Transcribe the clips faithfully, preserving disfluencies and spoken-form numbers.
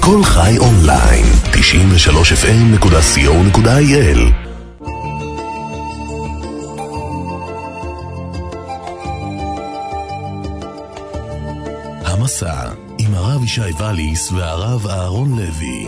כל חי אונליין, תשעים ושלוש אף אם נקודה סי או נקודה איי אל. המסע עם הרב ישי וליס והרב אהרון לוי.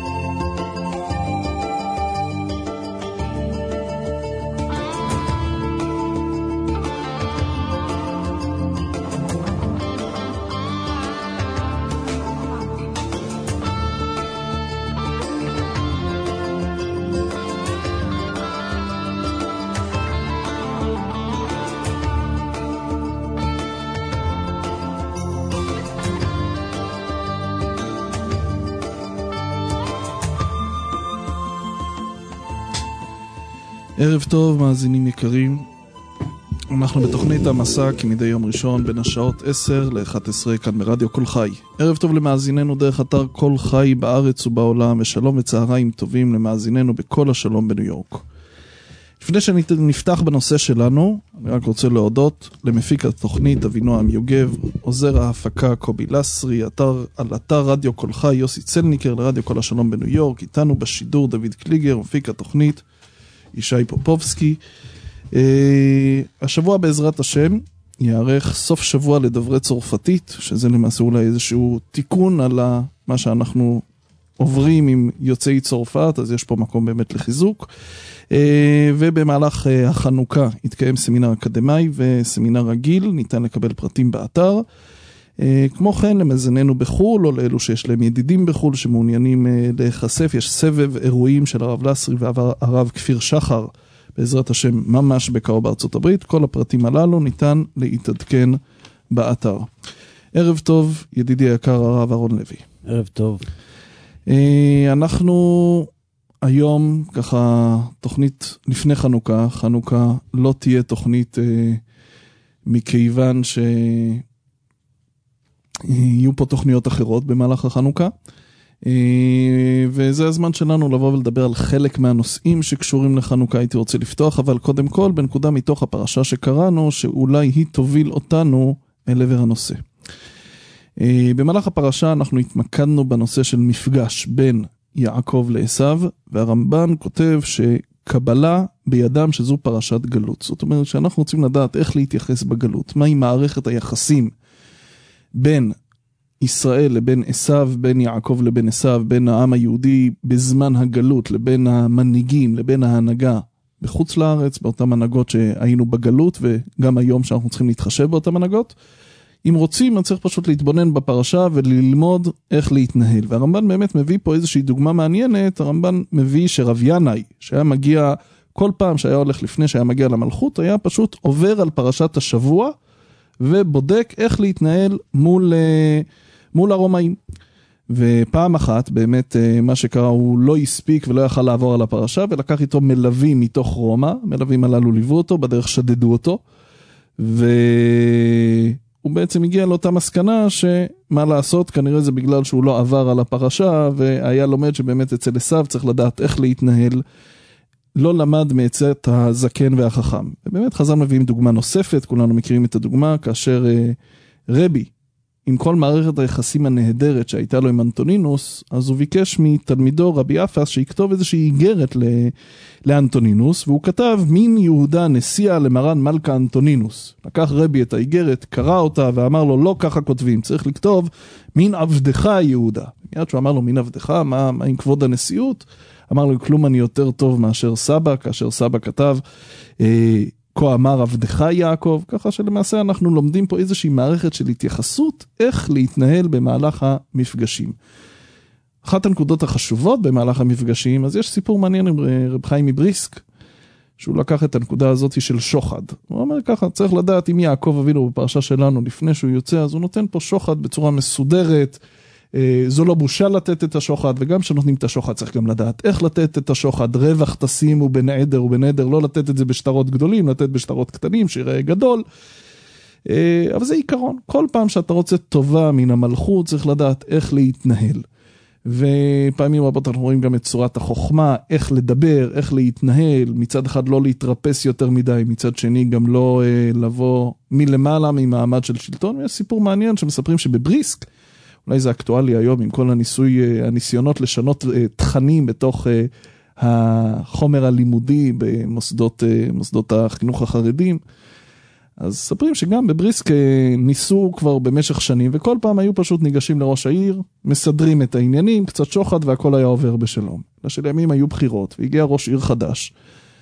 ערב טוב, מאזינים יקרים. אנחנו בתוכנית המסע כמדי יום ראשון בין השעות עשר ל-אחת עשרה כאן ברדיו כל חי. ערב טוב למאזיננו דרך אתר כל חי בארץ ובעולם, ושלום וצהריים טובים למאזיננו בכל השלום בניו יורק. לפני שנפתח בנושא שלנו, אני רק רוצה להודות למפיק התוכנית אבינועם יוגב, עוזר ההפקה קובי לסרי, אתר, על אתר רדיו כל חי יוסי צלניקר לרדיו כל השלום בניו יורק, איתנו בשידור דוד קליגר, מפיק התוכנית ישי פופובסקי. Uh, השבוע בעזרת השם יערך סוף שבוע לדברי צרפתית, שזה למעשה אולי איזשהו תיקון על מה שאנחנו עוברים עם יוצאי צרפת, אז יש פה מקום באמת לחיזוק. Uh, ובמהלך uh, החנוכה יתקיים סמינר אקדמי וסמינר רגיל, ניתן לקבל פרטים באתר. Uh, כמו כן למזננו בחול, או לאלו שיש להם ידידים בחול שמעוניינים uh, להיחשף, יש סבב אירועים של הרב לסרי והרב כפיר שחר, בעזרת השם ממש בקרוב בארצות הברית. כל הפרטים הללו ניתן להתעדכן באתר. ערב טוב ידידי היקר הרב אהרון לוי. ערב טוב. Uh, אנחנו היום ככה תוכנית לפני חנוכה, חנוכה לא תהיה תוכנית uh, מכיוון ש... יהיו פה תוכניות אחרות במהלך החנוכה, וזה הזמן שלנו לבוא ולדבר על חלק מהנושאים שקשורים לחנוכה. הייתי רוצה לפתוח, אבל קודם כל בנקודה מתוך הפרשה שקראנו, שאולי היא תוביל אותנו אל עבר הנושא. במהלך הפרשה אנחנו התמקדנו בנושא של מפגש בין יעקב לעשיו, והרמב"ן כותב שקבלה בידם שזו פרשת גלות. זאת אומרת שאנחנו רוצים לדעת איך להתייחס בגלות, מהי מערכת היחסים בין ישראל לבין עשיו, בין יעקב לבין עשיו, בין העם היהודי בזמן הגלות, לבין המנהיגים, לבין ההנהגה בחוץ לארץ, באותן הנהגות שהיינו בגלות, וגם היום שאנחנו צריכים להתחשב באותן הנהגות. אם רוצים, אני צריך פשוט להתבונן בפרשה וללמוד איך להתנהל. והרמב"ן באמת מביא פה איזושהי דוגמה מעניינת. הרמב"ן מביא שרב ינאי, שהיה מגיע, כל פעם שהיה הולך לפני שהיה מגיע למלכות, היה פשוט עובר על פרשת השבוע, ובודק איך להתנהל מול, מול הרומאים. ופעם אחת, באמת, מה שקרה, הוא לא הספיק ולא יכל לעבור על הפרשה, ולקח איתו מלווים מתוך רומא, מלווים הללו ליוו אותו, בדרך שדדו אותו, והוא בעצם הגיע לאותה מסקנה, שמה לעשות, כנראה זה בגלל שהוא לא עבר על הפרשה, והיה לומד שבאמת אצל עשיו צריך לדעת איך להתנהל, לא למד מעצת הזקן והחכם. ובאמת חז"ל מביאים דוגמה נוספת, כולנו מכירים את הדוגמה, כאשר אה, רבי, עם כל מערכת היחסים הנהדרת שהייתה לו עם אנטונינוס, אז הוא ביקש מתלמידו רבי אפס שיכתוב איזושהי איגרת ל... לאנטונינוס, והוא כתב מין יהודה נשיאה למרן מלכה אנטונינוס. לקח רבי את האיגרת, קרא אותה ואמר לו לא ככה כותבים, צריך לכתוב מין עבדך יהודה. מיד שהוא אמר לו מין עבדך, מה, מה עם כבוד הנשיאות? אמר לו, כלום אני יותר טוב מאשר סבא, כאשר סבא כתב, אה, כה אמר עבדך יעקב, ככה שלמעשה אנחנו לומדים פה איזושהי מערכת של התייחסות, איך להתנהל במהלך המפגשים. אחת הנקודות החשובות במהלך המפגשים, אז יש סיפור מעניין עם רב חיים מבריסק, שהוא לקח את הנקודה הזאת של שוחד. הוא אומר ככה, צריך לדעת אם יעקב אבינו בפרשה שלנו, לפני שהוא יוצא, אז הוא נותן פה שוחד בצורה מסודרת, זו לא בושה לתת את השוחד, וגם שנותנים את השוחד צריך גם לדעת איך לתת את השוחד, רווח תשימו בין עדר ובין עדר, לא לתת את זה בשטרות גדולים, לתת בשטרות קטנים, שיראה גדול, אבל זה עיקרון, כל פעם שאתה רוצה טובה מן המלכות, צריך לדעת איך להתנהל, ופעמים רבות אנחנו רואים גם את צורת החוכמה, איך לדבר, איך להתנהל, מצד אחד לא להתרפס יותר מדי, מצד שני גם לא לבוא מלמעלה ממעמד של שלטון. ויש סיפור מעניין שמספרים שבבריסק, אולי זה אקטואלי היום עם כל הניסוי, הניסיונות לשנות תכנים בתוך החומר הלימודי במוסדות מוסדות החינוך החרדים. אז ספרים שגם בבריסק ניסו כבר במשך שנים, וכל פעם היו פשוט ניגשים לראש העיר, מסדרים את העניינים, קצת שוחד והכל היה עובר בשלום. לשלימים היו בחירות, והגיע ראש עיר חדש,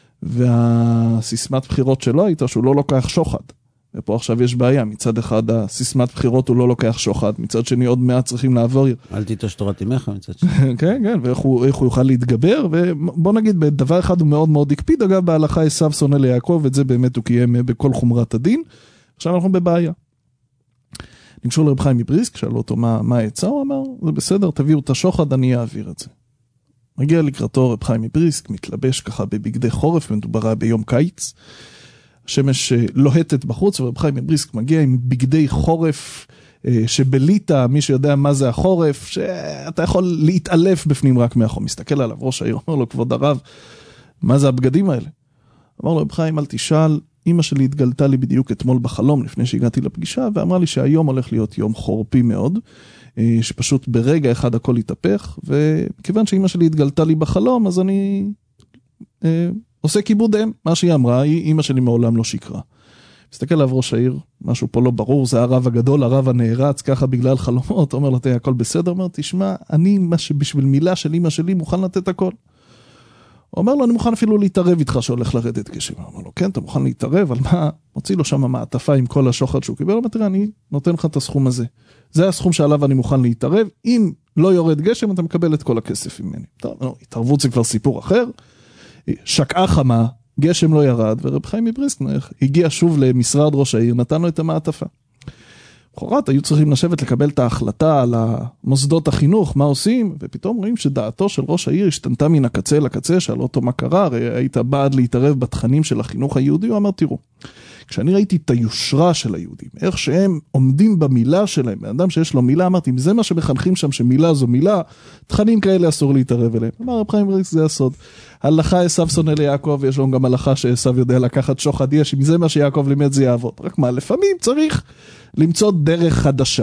והסיסמת בחירות שלו הייתה שהוא לא לוקח שוחד. ופה עכשיו יש בעיה, מצד אחד הסיסמת בחירות הוא לא לוקח שוחד, מצד שני עוד מעט צריכים לעבור. אל תיטוש תורת אמך מצד שני. כן, כן, ואיך הוא, איך הוא יוכל להתגבר, ובוא נגיד בדבר אחד הוא מאוד מאוד הקפיד, אגב בהלכה עשיו שונא ליעקב, ואת זה באמת הוא קיים בכל חומרת הדין. עכשיו אנחנו בבעיה. ניגשו לרב חיים מבריסק, שאלו אותו מה, מה העצה, הוא אמר, זה בסדר, תביאו את השוחד, אני אעביר את זה. מגיע לקראתו רב חיים מבריסק, מתלבש ככה בבגדי חורף, מדובר ביום קיץ, השמש לוהטת בחוץ, ורב חיים מבריסק מגיע עם בגדי חורף שבליטה, מי שיודע מה זה החורף, שאתה יכול להתעלף בפנים רק מהחום. מסתכל עליו ראש העיר, אומר לו, כבוד הרב, מה זה הבגדים האלה? אמר לו, רב חיים, אל תשאל, אמא שלי התגלתה לי בדיוק אתמול בחלום, לפני שהגעתי לפגישה, ואמרה לי שהיום הולך להיות יום חורפי מאוד, שפשוט ברגע אחד הכל יתהפך, וכיוון שאמא שלי התגלתה לי בחלום, אז אני עושה כיבוד אם, מה שהיא אמרה, אמא שלי מעולם לא שקרה. מסתכל עליו ראש העיר, משהו פה לא ברור, זה הרב הגדול, הרב הנערץ, ככה בגלל חלומות, אומר לו, תהיה הכל בסדר, אומר, תשמע, אני בשביל מילה של אמא שלי מוכן לתת הכל. הוא אומר לו, אני מוכן אפילו להתערב איתך שהולך לרדת גשם. הוא אומר לו, כן, אתה מוכן להתערב, על מה? מוציא לו שם מעטפה עם כל השוחד שהוא קיבל, הוא אומר, תראה, אני נותן לך את הסכום הזה. זה הסכום שעליו אני מוכן להתערב, אם לא יורד גשם, אתה מקבל את כל הכסף ממני. טוב, לא, התערבות זה כבר סיפור אחר. שקעה חמה, גשם לא ירד, ורב חיים מבריסק הגיע שוב למשרד ראש העיר, נתן לו את המעטפה. בחורת היו צריכים לשבת לקבל את ההחלטה על המוסדות החינוך, מה עושים, ופתאום רואים שדעתו של ראש העיר השתנתה מן הקצה לקצה, שאל אותו מה קרה, הרי היית בעד להתערב בתכנים של החינוך היהודי, הוא אמר, תראו, כשאני ראיתי את היושרה של היהודים, איך שהם עומדים במילה שלהם, באדם שיש לו מילה, אמרתי, אם זה מה שמחנכים שם, שמילה זו מילה, תכנים כאלה אסור להתערב אליהם. אמר רב חיים מבריסק, זה הסוד. הלכה עשיו שונא ליעקב, יש לו גם הלכה שעשיו יודע לקחת שוחד, יש, אם זה מה שיעקב לימד זה יעבוד. רק מה, לפעמים צריך למצוא דרך חדשה.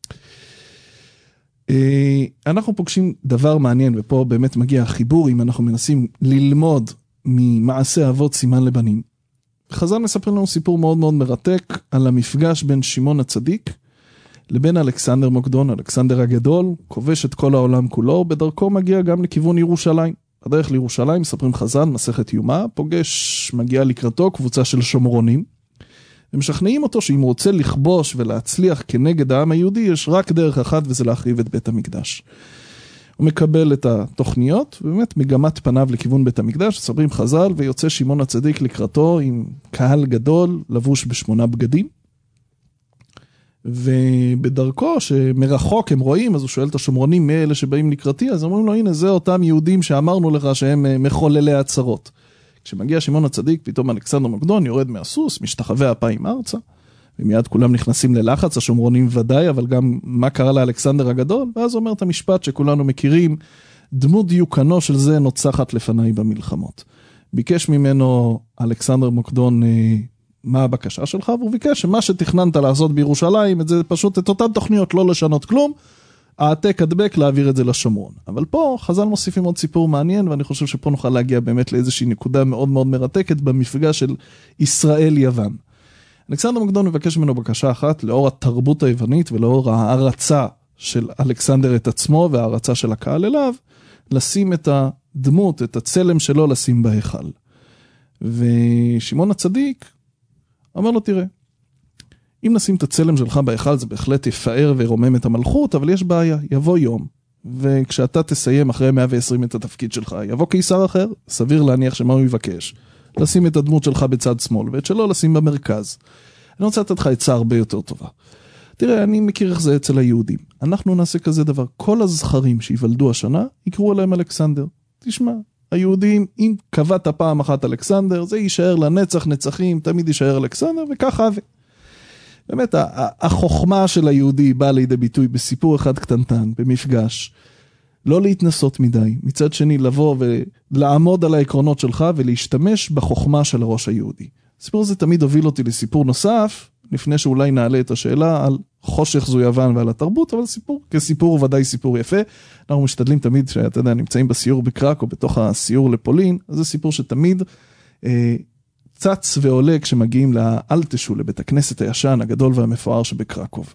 אנחנו פוגשים דבר מעניין, ופה באמת מגיע החיבור, אם אנחנו מנסים ללמוד ממעשה אבות סימן לבנים. חז"ל מספרים לנו סיפור מאוד מאוד מרתק על המפגש בין שמעון הצדיק לבין אלכסנדר מוקדון, אלכסנדר הגדול, כובש את כל העולם כולו, בדרכו מגיע גם לכיוון ירושלים. בדרך לירושלים, מספרים חז"ל, מסכת יומא, פוגש, מגיע לקראתו קבוצה של שומרונים, ומשכנעים אותו שאם הוא רוצה לכבוש ולהצליח כנגד העם היהודי, יש רק דרך אחת וזה להחריב את בית המקדש. הוא מקבל את התוכניות, ובאמת מגמת פניו לכיוון בית המקדש, ספרים חז"ל, ויוצא שמעון הצדיק לקראתו עם קהל גדול, לבוש בשמונה בגדים, ובדרכו שמרחוק הם רואים, אז הוא שואל את השומרונים מי אלה שבאים לקראתי, אז אומרים לו, הנה זה אותם יהודים שאמרנו לך שהם מחוללי הצרות. כשמגיע שמעון הצדיק, פתאום אלכסנדר מוקדון יורד מהסוס, משתחווה אפיים ארצה, ומיד כולם נכנסים ללחץ, השומרונים ודאי, אבל גם מה קרה לאלכסנדר הגדול, ואז אומר את המשפט שכולנו מכירים, דמות דיוקנו של זה נוצחת לפניי במלחמות. ביקש ממנו אלכסנדר מוקדון מה הבקשה שלך, והוא ביקש שמה שתכננת לעשות בירושלים, את זה פשוט את אותן תוכניות לא לשנות כלום, העתק הדבק להעביר את זה לשומרון. אבל פה חז"ל מוסיפים עוד סיפור מעניין, ואני חושב שפה נוכל להגיע באמת לאיזושהי נקודה מאוד מאוד מרתקת במפגש של ישראל-יוון. אלכסנדר מוקדון מבקש ממנו בקשה אחת, לאור התרבות היוונית ולאור ההרצה של אלכסנדר את עצמו וההרצה של הקהל אליו, לשים את הדמות, את הצלם שלו לשים בהיכל. ושמעון הצדיק אומר לו, תראה, אם נשים את הצלם שלך בהיכל, זה בהחלט יפאר ורומם את המלכות, אבל יש בעיה, יבוא יום, וכשאתה תסיים אחרי מאה ועשרים את התפקיד שלך, יבוא קיסר אחר, סביר להניח שמה הוא יבקש, לשים את הדמות שלך בצד שמאל, ואת שלו לשים במרכז. אני רוצה לתת לך עצה הרבה יותר טובה. תראה, אני מכיר איך זה אצל היהודים. אנחנו נעשה כזה דבר, כל הזכרים שיוולדו השנה, יקראו עליהם אלכסנדר. תשמע, היהודים, אם קבעת פעם אחת אלכסנדר, זה יישאר לנצח נצחים, תמיד יישאר אלכסנדר, וככה ו... באמת, החוכמה של היהודי באה לידי ביטוי בסיפור אחד קטנטן, במפגש. לא להתנסות מדי, מצד שני לבוא ולעמוד על העקרונות שלך ולהשתמש בחוכמה של הראש היהודי. הסיפור הזה תמיד הוביל אותי לסיפור נוסף, לפני שאולי נעלה את השאלה על חושך זו יוון ועל התרבות, אבל סיפור, כסיפור הוא ודאי סיפור יפה. אנחנו משתדלים תמיד, שאתה יודע, נמצאים בסיור בקרקו, בתוך הסיור לפולין, אז זה סיפור שתמיד אה, צץ ועולה כשמגיעים לאלטשול, לבית הכנסת הישן, הגדול והמפואר שבקרקוב.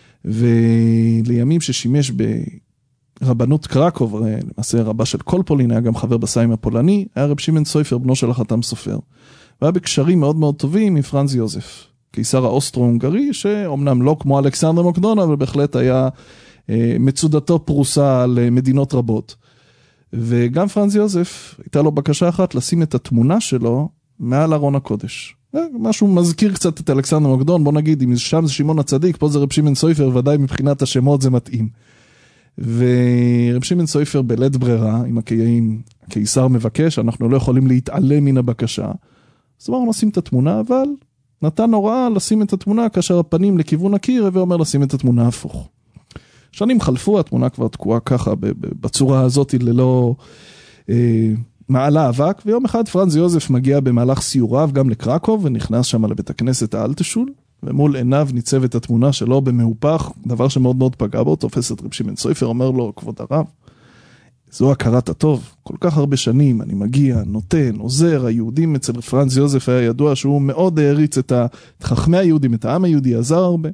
ולימים ששימש ברבנות קרקוב, למעשה רבה של כל פולין, היה גם חבר בסיים הפולני, היה רב שמעון סויפר, בנו של החתם סופר. והיה בקשרים מאוד מאוד טובים עם פרנץ יוזף, קיסר האוסטרו-הונגרי, שאומנם לא כמו אלכסנדר מוקדון, אבל בהחלט היה אה, מצודתו פרוסה על מדינות רבות. וגם פרנץ יוזף, הייתה לו בקשה אחת לשים את התמונה שלו מעל ארון הקודש. משהו מזכיר קצת את אלכסנדר מוקדון, בוא נגיד, אם שם זה שמעון הצדיק, פה זה רב שמעון סויפר, ודאי מבחינת השמות זה מתאים. ורב שמעון סויפר בלית ברירה, עם הקיים, הקיסר מבקש, אנחנו לא יכולים להתעלם מן הבקשה. אז אמרנו נשים את התמונה, אבל נתן הוראה לשים את התמונה כאשר הפנים לכיוון הקיר, ואומר לשים את התמונה הפוך. שנים חלפו, התמונה כבר תקועה ככה, בצורה הזאת ללא אה, מעלה אבק, ויום אחד פרנץ יוזף מגיע במהלך סיוריו גם לקרקוב, ונכנס שם לבית הכנסת האלטשול, ומול עיניו ניצבת התמונה שלו במהופך, דבר שמאוד מאוד פגע בו, תופס את רב שמעון סויפר, אומר לו, כבוד הרב, זו הכרת הטוב, כל כך הרבה שנים אני מגיע, נותן, עוזר, היהודים אצל פרנץ יוזף היה ידוע שהוא מאוד העריץ את חכמי היהודים, את העם היהודי, עזר הרבה.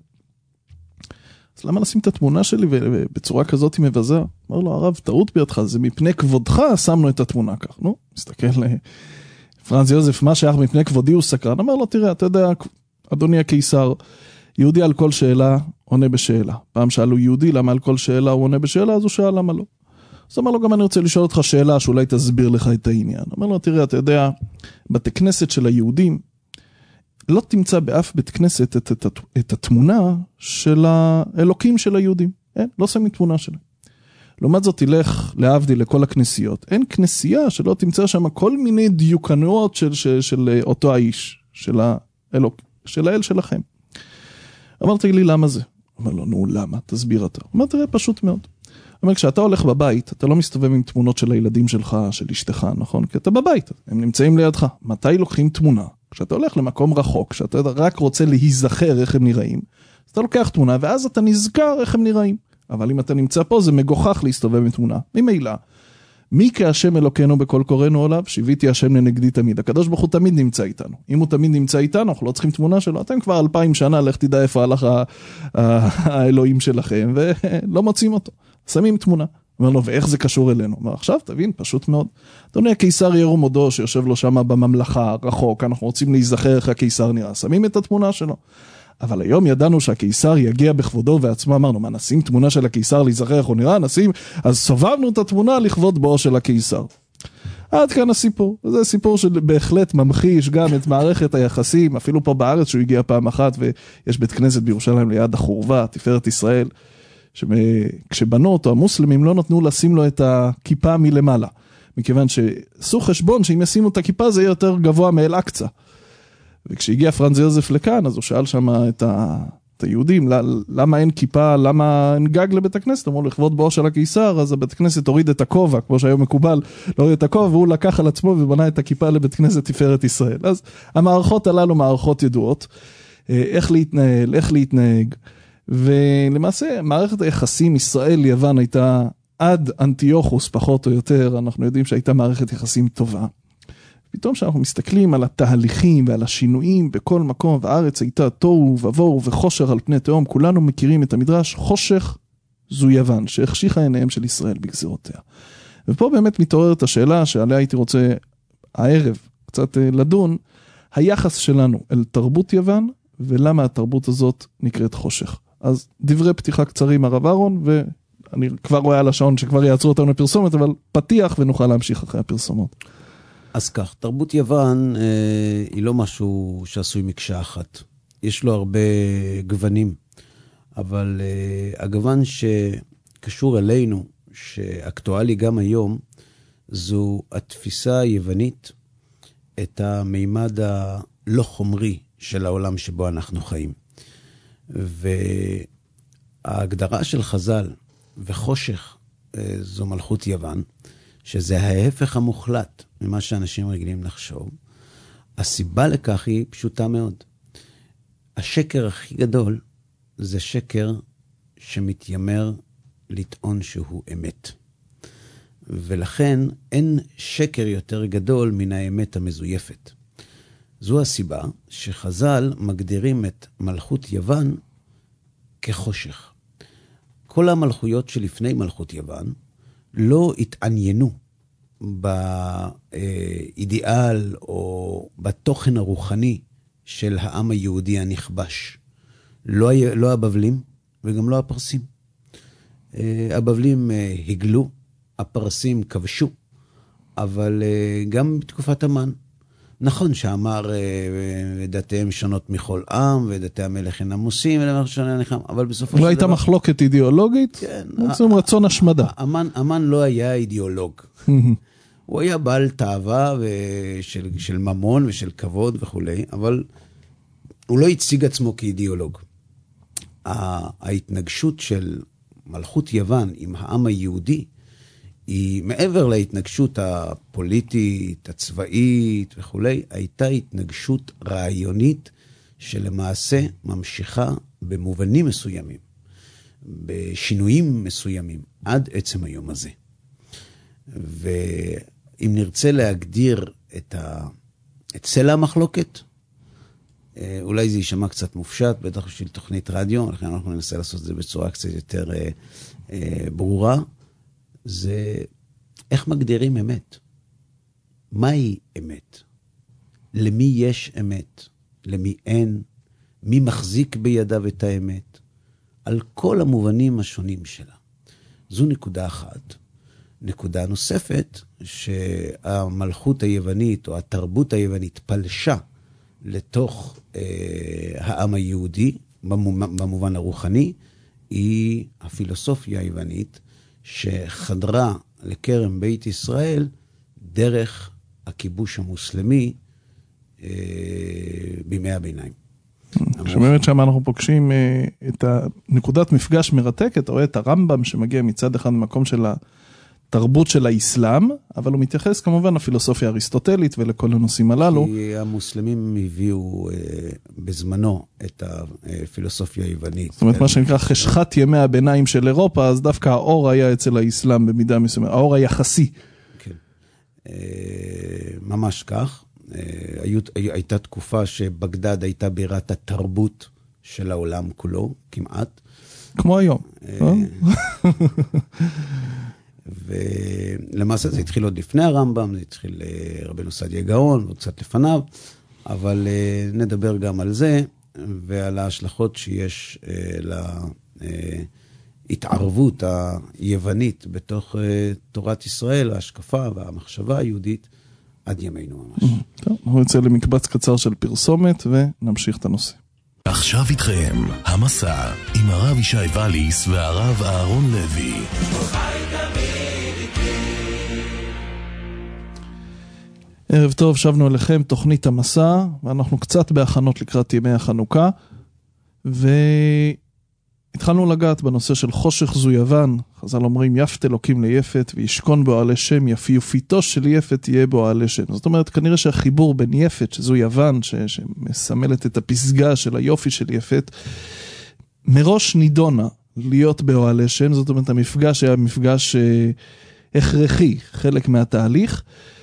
אז למה לשים את התמונה שלי ובצורה כזאת היא מבזה? אמר לו, הרב, טעות בידך, זה מפני כבודך שמנו את התמונה כך. נו, מסתכל לפרנץ יוזף, מה שייך מפני כבודי הוא סקרן. אמר לו, תראה, אתה יודע, אדוני הקיסר, יהודי על כל שאלה עונה בשאלה. פעם שאלו יהודי, למה על כל שאלה הוא עונה בשאלה, אז הוא שאל למה לא. אז אמר לו, גם אני רוצה לשאול אותך שאלה, שאולי תסביר לך את העניין. אמר לו, תראה, אתה יודע, בתי כנסת של היהודים, לא תמצא באף בית כנסת את, את, את, את התמונה של האלוקים של היהודים. אין, לא שמים תמונה שלהם. לעומת זאת, תלך להבדיל לכל הכנסיות. אין כנסייה שלא תמצא שם כל מיני דיוקנויות של, של, של אותו האיש, של האלוק, של האל שלכם. אמרתי לי, למה זה? אמר לו, נו, למה? תסביר אתה. אמר, תראה, פשוט מאוד. אומר, כשאתה הולך בבית, אתה לא מסתובב עם תמונות של הילדים שלך, של אשתך, נכון? כי אתה בבית, הם נמצאים לידך. מתי לוקחים תמונה? כשאתה הולך למקום רחוק, כשאתה רק רוצה להיזכר איך הם נראים, אז אתה לוקח תמונה, ואז אתה נזכר איך הם נראים. אבל אם אתה נמצא פה, זה מגוחך להסתובב עם תמונה. ממילא, מי כהשם אלוקנו בכל קוראנו עליו, שיביתי השם לנגדי תמיד. הקדוש ברוך הוא תמיד נמצא איתנו. אם הוא תמיד נמצא איתנו, אנחנו לא צריכים תמונה שלו. אתם כבר אלפיים שנה, לך תדע איפה הלך האלוהים שלכם, ולא מוצאים אותו. שמים תמונה. אומר לו, ואיך זה קשור אלינו? אומר, עכשיו תבין, פשוט מאוד. אדוני, הקיסר ירום הודו, שיושב לו שם בממלכה, רחוק, אנחנו רוצים להיזכר איך הקיסר נראה. שמים את התמונה שלו. אבל היום ידענו שהקיסר יגיע בכבודו ועצמו, אמרנו, מה, נשים תמונה של הקיסר להיזכר איך הוא נראה? נשים, אז סובבנו את התמונה לכבוד בו של הקיסר. עד כאן הסיפור. זה סיפור שבהחלט ממחיש גם את מערכת היחסים, אפילו פה בארץ שהוא הגיע פעם אחת, ויש בית כנסת בירושלים ליד החורבה, תפארת ישראל, שכשבנו אותו, המוסלמים לא נתנו לשים לו את הכיפה מלמעלה, מכיוון שעשו חשבון שאם ישימו את הכיפה זה יהיה יותר גבוה מאל-אקצה. וכשהגיע פרנץ יוזף לכאן, אז הוא שאל שם את, ה... את היהודים, למה אין כיפה, למה אין גג לבית הכנסת? אמרו, לכבוד בואו של הקיסר, אז הבית הכנסת הוריד את הכובע, כמו שהיום מקובל, לא הוריד את הכובע, והוא לקח על עצמו ובנה את הכיפה לבית כנסת תפארת ישראל. אז המערכות הללו מערכות ידועות, איך להתנהל, איך להתנהג, ולמעשה מערכת היחסים ישראל-יוון הייתה עד אנטיוכוס פחות או יותר, אנחנו יודעים שהייתה מערכת יחסים טובה. פתאום שאנחנו מסתכלים על התהליכים ועל השינויים בכל מקום, והארץ הייתה תוהו ובוהו וחושך על פני תהום, כולנו מכירים את המדרש, חושך זו יוון, שהחשיכה עיניהם של ישראל בגזירותיה. ופה באמת מתעוררת השאלה שעליה הייתי רוצה הערב קצת לדון, היחס שלנו אל תרבות יוון, ולמה התרבות הזאת נקראת חושך. אז דברי פתיחה קצרים הרב אהרון, ואני כבר רואה על השעון שכבר יעצרו אותנו לפרסומת, אבל פתיח ונוכל להמשיך אחרי הפרסומות. אז כך, תרבות יוון אה, היא לא משהו שעשוי מקשה אחת. יש לו הרבה גוונים, אבל אה, הגוון שקשור אלינו, שאקטואלי גם היום, זו התפיסה היוונית, את המימד הלא חומרי של העולם שבו אנחנו חיים. וההגדרה של חז"ל וחושך אה, זו מלכות יוון, שזה ההפך המוחלט ממה שאנשים רגילים לחשוב. הסיבה לכך היא פשוטה מאוד. השקר הכי גדול זה שקר שמתיימר לטעון שהוא אמת. ולכן אין שקר יותר גדול מן האמת המזויפת. זו הסיבה שחז"ל מגדירים את מלכות יוון כחושך. כל המלכויות שלפני מלכות יוון לא התעניינו באידיאל או בתוכן הרוחני של העם היהודי הנכבש. לא, לא הבבלים וגם לא הפרסים. הבבלים הגלו, הפרסים כבשו, אבל גם בתקופת המן. נכון שאמר דתיהם שונות מכל עם, ודתי המלך אינם עושים, אבל בסופו של דבר... לא הייתה מחלוקת אידיאולוגית? כן. בעצם רצון השמדה. המן, המן לא היה אידיאולוג. הוא היה בעל תאווה של, של ממון ושל כבוד וכו', אבל הוא לא הציג עצמו כאידיאולוג. ההתנגשות של מלכות יוון עם העם היהודי, היא מעבר להתנגשות הפוליטית, הצבאית וכו', הייתה התנגשות רעיונית שלמעשה ממשיכה במובנים מסוימים, בשינויים מסוימים, עד עצם היום הזה. ואם נרצה להגדיר את, ה... את סלע המחלוקת, אולי זה יישמע קצת מופשט, בטח בשביל תוכנית רדיו, לכן אנחנו ננסה לעשות את זה בצורה קצת יותר אה, אה, ברורה, זה איך מגדירים אמת? מהי אמת? למי יש אמת? למי אין? מי מחזיק בידיו את האמת? על כל המובנים השונים שלה. זו נקודה אחת. נקודה נוספת, שהמלכות היוונית או התרבות היוונית פלשה לתוך אה, העם היהודי, במובן הרוחני, היא הפילוסופיה היוונית, שחדרה לקרם בית ישראל דרך הכיבוש המוסלמי אה, בימי הביניים. שבאמת שם אנחנו פוגשים אה, את הנקודת מפגש מרתקת, רואה את הרמב"ם שמגיע מצד אחד ממקום של התרבות של האסלאם, אבל הוא מתייחס כמובן לפילוסופיה האריסטוטלית ולכל הנושאים הללו. כי המוסלמים הביאו אה, בזמנו את הפילוסופיה היוונית. זאת אומרת, מה שנקרא חשכת ימי הביניים של אירופה, אז דווקא האור היה אצל האסלאם במידה מסוימת, האור היחסי. כן, אה, ממש כך. אה, הייתה תקופה שבגדד הייתה בירת התרבות של העולם כולו, כמעט. כמו היום. אה? ולמעשה זה התחיל עוד לפני הרמב"ם, זה התחיל רבנו סעדיה גאון, ועוד קצת לפניו, אבל נדבר גם על זה, ועל ההשלכות שיש להתערבות היוונית בתוך תורת ישראל, ההשקפה והמחשבה היהודית, עד ימינו ממש. טוב, אנחנו נצא למקבץ קצר של פרסומת, ונמשיך את הנושא. עכשיו איתכם, המסע, עם הרב ישי וליס והרב אהרון לוי. ערב טוב, שבנו אליכם תוכנית המסע, ואנחנו קצת בהכנות לקראת ימי החנוכה, והתחלנו לגעת בנושא של חושך זו יוון. חז"ל אומרים, יפת אלוקים ליפת, וישכון בו עלי שם, יפיופיתו של יפת יהיה בו עלי שם. זאת אומרת, כנראה שהחיבור בין יפת, שזו יוון, ש- שמסמלת את הפסגה של היופי של יפת, מראש נידונה להיות באוהלי שם. זאת אומרת, המפגש היה מפגש אה, הכרחי, חלק מהתהליך,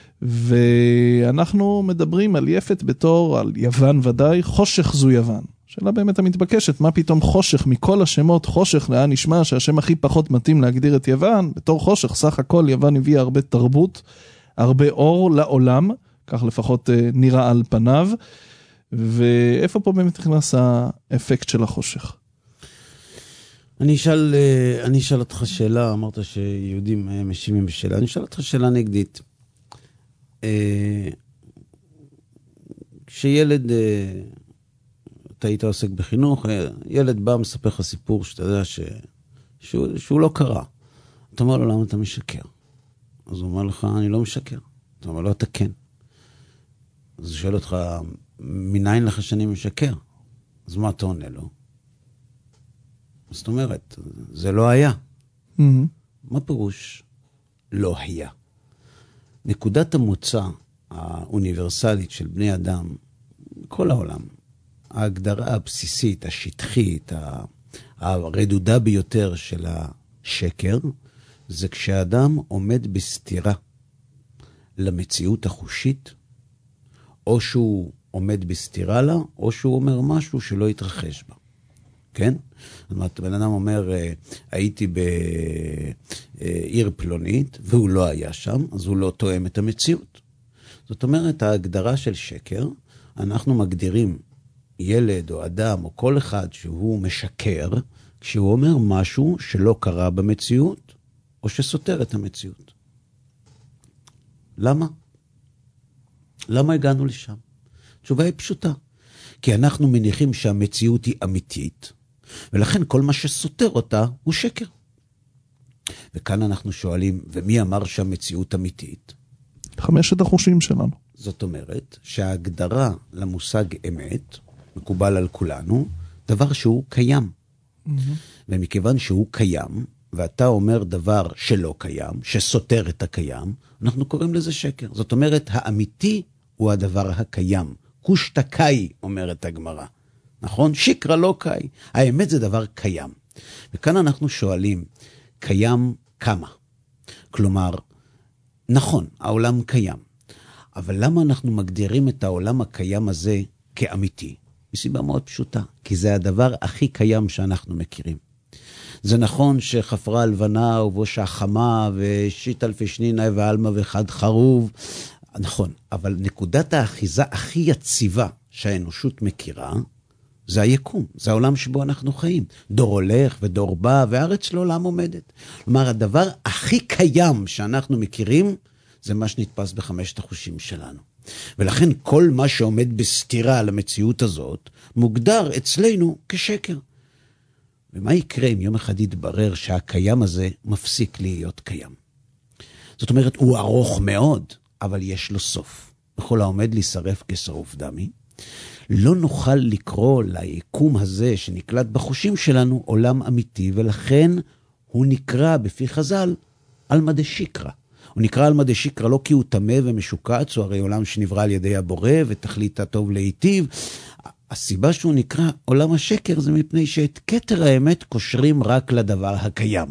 ואנחנו מדברים על יפת בתור, על יוון ודאי, חושך זו יוון. שאלה באמת המתבקשת, מה פתאום חושך מכל השמות, חושך לאן נשמע שהשם הכי פחות מתאים להגדיר את יוון, בתור חושך, סך הכל יוון הביאה הרבה תרבות, הרבה אור לעולם, כך לפחות נראה על פניו, ואיפה פה באמת נכנס האפקט של החושך? אני אשאל, אני אשאל אותך שאלה, אמרת שיהודים משיבים בשאלה, אני אשאל אותך שאלה נגדית. כשילד, אתה היית עוסק בחינוך, ילד בא מספר לך סיפור שאתה יודע ש, שהוא, שהוא לא קרה. אתה אומר לו, למה אתה משקר? אז הוא אומר לך, אני לא משקר. אתה אומר לו, אתה כן. אז הוא שואל אותך, מניין לך שאני משקר? אז מה אתה עונה לו? זאת אומרת, זה לא היה. Mm-hmm. מה פירוש? לא היה. נקודת המוצא האוניברסלית של בני אדם, כל העולם, ההגדרה הבסיסית, השטחית, הרדודה ביותר של השקר, זה כשאדם עומד בסתירה למציאות החושית, או שהוא עומד בסתירה לה, או שהוא אומר משהו שלא יתרחש בה. כן? זאת אומרת, בן אדם אומר, הייתי בעיר פלונית, והוא לא היה שם, אז הוא לא תואם את המציאות. זאת אומרת, ההגדרה של שקר, אנחנו מגדירים ילד או אדם או כל אחד שהוא משקר, כשהוא אומר משהו שלא קרה במציאות, או שסותר את המציאות. למה? למה הגענו לשם? התשובה היא פשוטה. כי אנחנו מניחים שהמציאות היא אמיתית, ולכן כל מה שסותר אותה הוא שקר. וכאן אנחנו שואלים, ומי אמר שהמציאות אמיתית? חמשת החושים שלנו. זאת אומרת שההגדרה למושג אמת, מקובל על כולנו, דבר שהוא קיים. Mm-hmm. ומכיוון שהוא קיים, ואתה אומר דבר שלא קיים, שסותר את הקיים, אנחנו קוראים לזה שקר. זאת אומרת, האמיתי הוא הדבר הקיים. קושטקאי, אומרת הגמרא. נכון? שיקרא לא קאי. האמת זה דבר קיים. וכאן אנחנו שואלים, קיים כמה? כלומר, נכון, העולם קיים. אבל למה אנחנו מגדירים את העולם הקיים הזה כאמיתי? מסיבה מאוד פשוטה, כי זה הדבר הכי קיים שאנחנו מכירים. זה נכון שחפרה הלבנה ובוש החמה ושיט אלפי שנינה ואלמה וחד חרוב, נכון, אבל נקודת האחיזה הכי יציבה שהאנושות מכירה, זה היקום, זה העולם שבו אנחנו חיים. דור הולך ודור בא, והארץ לעולם עומדת. כלומר, הדבר הכי קיים שאנחנו מכירים, זה מה שנתפס בחמשת החושים שלנו. ולכן כל מה שעומד בסתירה על המציאות הזאת, מוגדר אצלנו כשקר. ומה יקרה אם יום אחד יתברר שהקיים הזה מפסיק להיות קיים? זאת אומרת, הוא ארוך מאוד, אבל יש לו סוף. בכל העומד להישרף כשרוף דמי. לא נוכל לקרוא ליקום הזה שנקלט בחושים שלנו עולם אמיתי, ולכן הוא נקרא בפי חז"ל עלמא דשיקרא. הוא נקרא עלמא דשיקרא לא כי הוא טמא ומשוקץ, הוא הרי עולם שנברא על ידי הבורא ותכלית הטוב להיטיב. הסיבה שהוא נקרא עולם השקר זה מפני שאת כתר האמת קושרים רק לדבר הקיים.